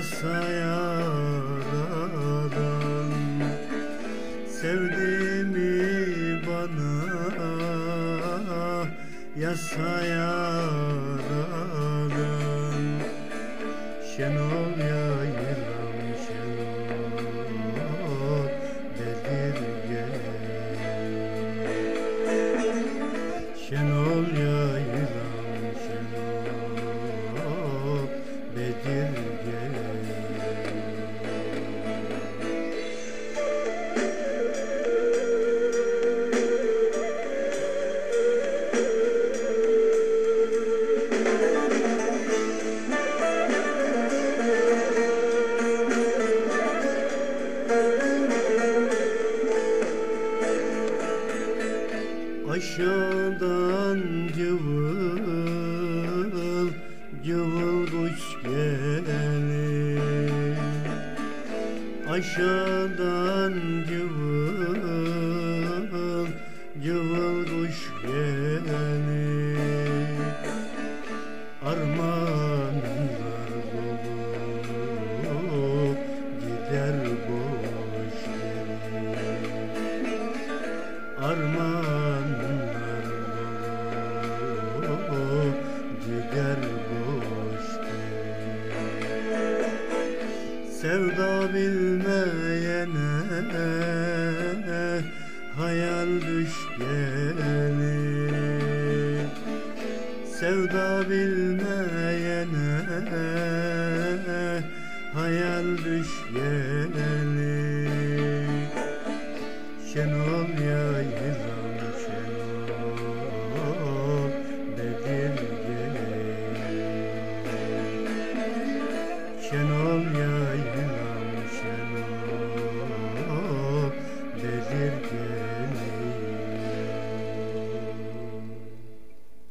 yasa yaradan, sevdiğimi bana yasa yaradan. Şenol yayılan şenol Bedirge, şenol yayılan şenol Bedirge. Aşağıdan cıvıl cıvıl kuş gelir, aşağıdan cıvıl cıvıl kuş gelir. Armağanlar dolu gider boş gelir, armağanlar dolu gider boş gelir. Sevda bilmeyene hayal düş gelir, sevda bilmeyene hayal düş gelir.